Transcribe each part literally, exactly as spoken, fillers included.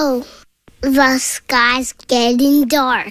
Oh, the sky's getting dark.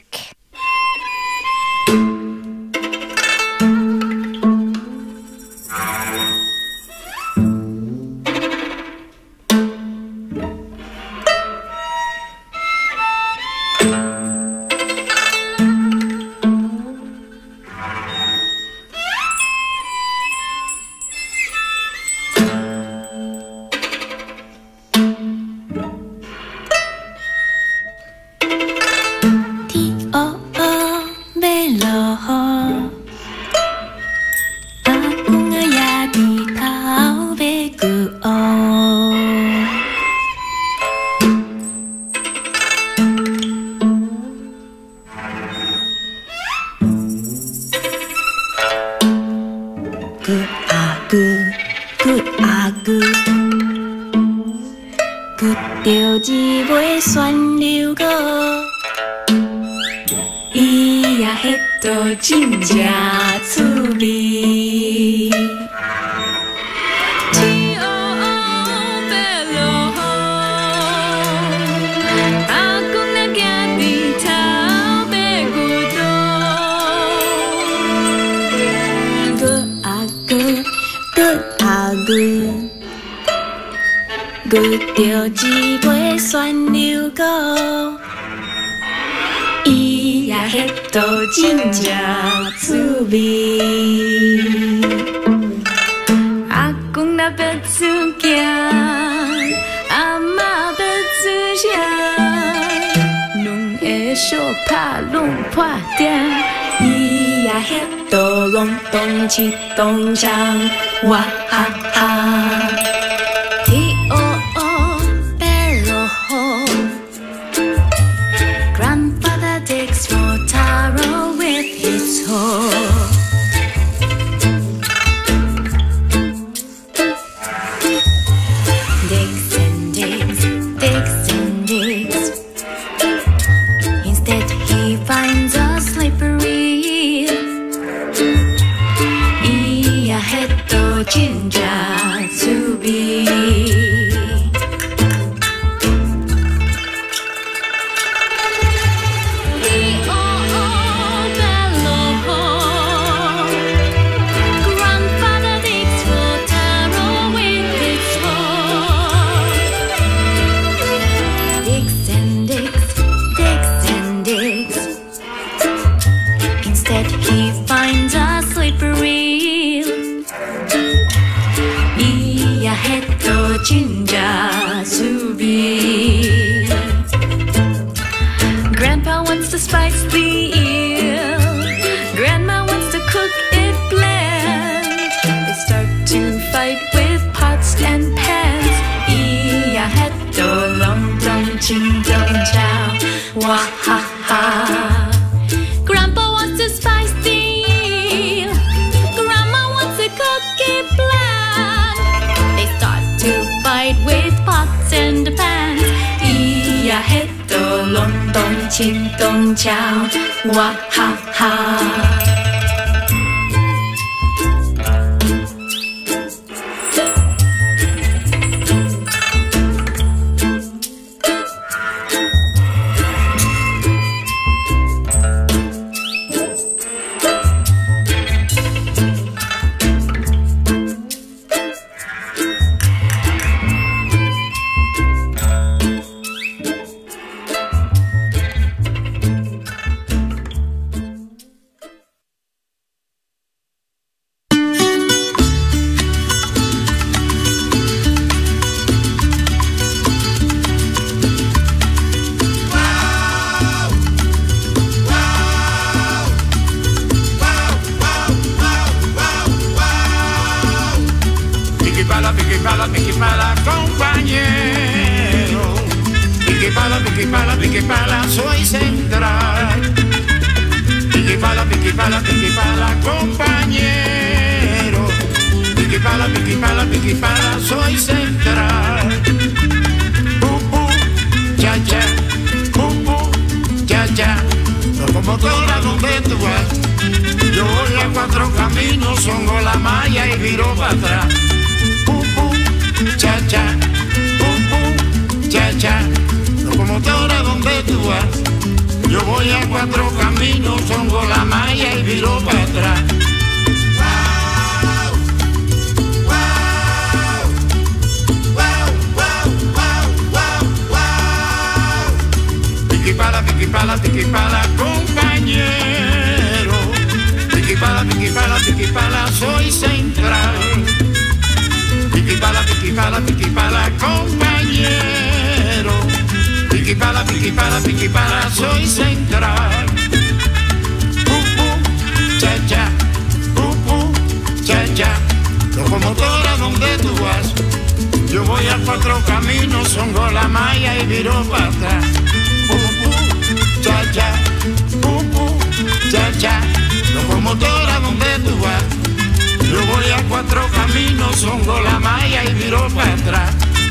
东江哇哈哈 T O O bello Grandfather digs for taro with his hoe Digs and digs, digs and digs Instead he finds a slippery 진짜 수비 Grandfather digs for taro with his hoe Digs and digs, digs and digs Instead he finds a slippery 해도 진짜 수비 Grandpa wants to spice the eel Grandma wants to cook it bland They start to fight with pots and pans 이야 해도 렁덩 진덩 자 와하하 Grandpa wants to spice the eel Grandma wants to cook it bland To fight with pots and pans 이야 해도 런던 진동장 와하하 vas. Yo voy a cuatro caminos, hongo la malla y viro para atrás. Piquipala, piquipala, piquipala, compañero. Piquipala, piquipala, piquipala, soy central. Piquipala, piquipala, piquipala, compañero. Piquipala, piquipala, piquipala, soy central. Pupu, cha cha, pupu, cha cha. Locomotora, ¿dónde tú vas? Yo voy a cuatro caminos, hongo la malla y viro para atrás. Cha cha, pupu, cha cha, locomotora, ¿dónde tú vas? Yo voy a cuatro caminos, hongo la malla y viro para atrás.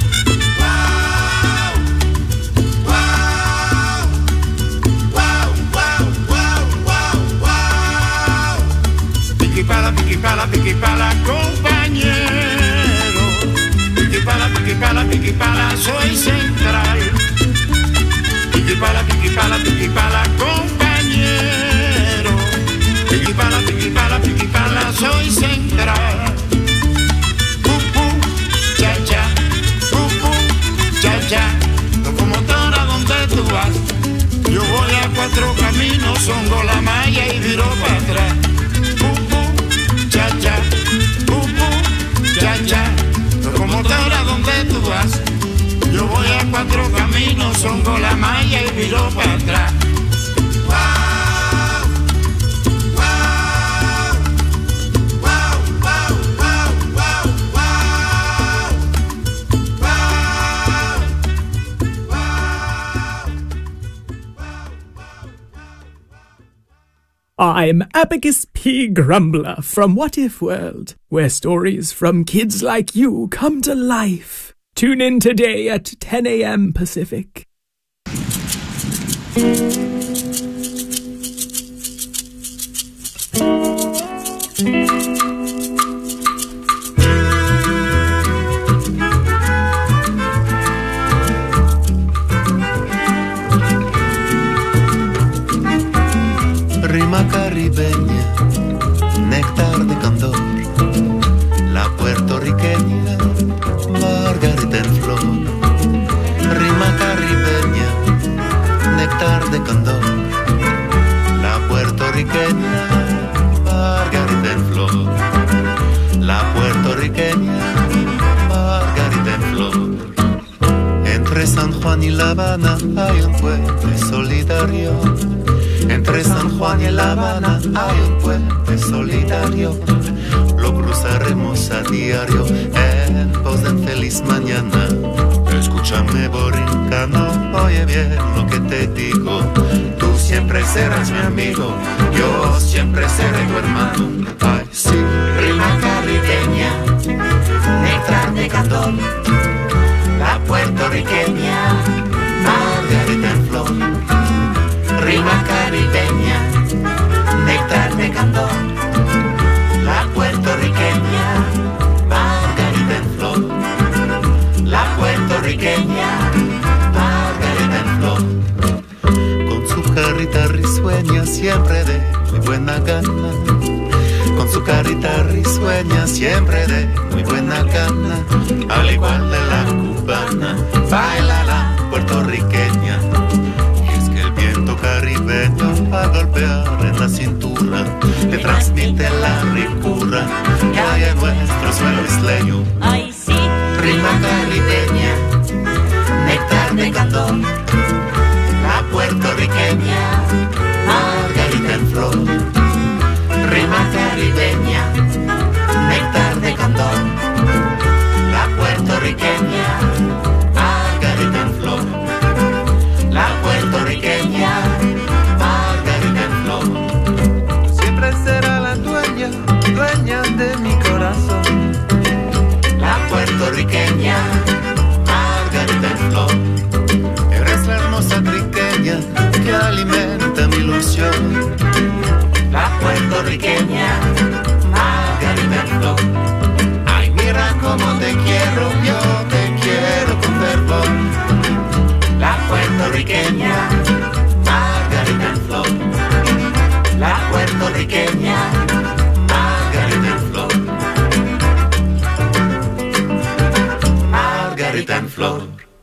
Piquipala, piquipala, piquipala, compañero. Piquipala, piquipala, piquipala, soy central. Piquipala, piquipala, piquipala, compañero. Piquipala, piquipala, piquipala, soy central. Pupu, cha cha, pupu, cha cha. Locomotora, ¿dónde tú vas? Yo voy a cuatro caminos, hongo la malla y viro para atrás. Pupu, cha cha, pupu, cha cha. Locomotora, ¿dónde tú vas? Yo voy a cuatro caminos, hongo la malla y viro para atrás. I'm Abacus P. Grumbler from What If World, where stories from kids like you come to life. Tune in today at ten a m Pacific. Rima caribeña, néctar de candor, la puertorriqueña, margarita en flor. Rima caribeña, néctar de candor, la puertorriqueña, margarita en flor. La puertorriqueña, margarita en flor. Entre San Juan y La Habana hay un puente solidario. Entre San Juan y La Habana hay un puente solidario. Lo cruzaremos a diario en pos de un feliz mañana. Escúchame, borincano, oye bien lo que te digo. Tú siempre serás mi amigo, yo siempre seré tu hermano. Ay, sí. Rima caribeña, néctar de candor, la puertorriqueña, margarita en flor. Rima caribeña, néctar de candor, la puertorriqueña, margarita en flor. La puertorriqueña, margarita en flor. Con su carita risueña siempre de muy buena gana. Con su carita risueña siempre de muy buena gana. Al igual de la cubana, baila la puertorriqueña. Caribeño a golpear en la cintura, que transmite la ricura que hay en nuestro suelo isleño. Ay, sí. Rima caribeña, néctar de candor, la puertorriqueña, margarita en flor. Rima caribeña, néctar de candor, la puertorriqueña, margarita en flor. La puertorriqueña, margarita en flor. Siempre será la dueña, dueña de mi corazón. La puertorriqueña, Margarita en flor.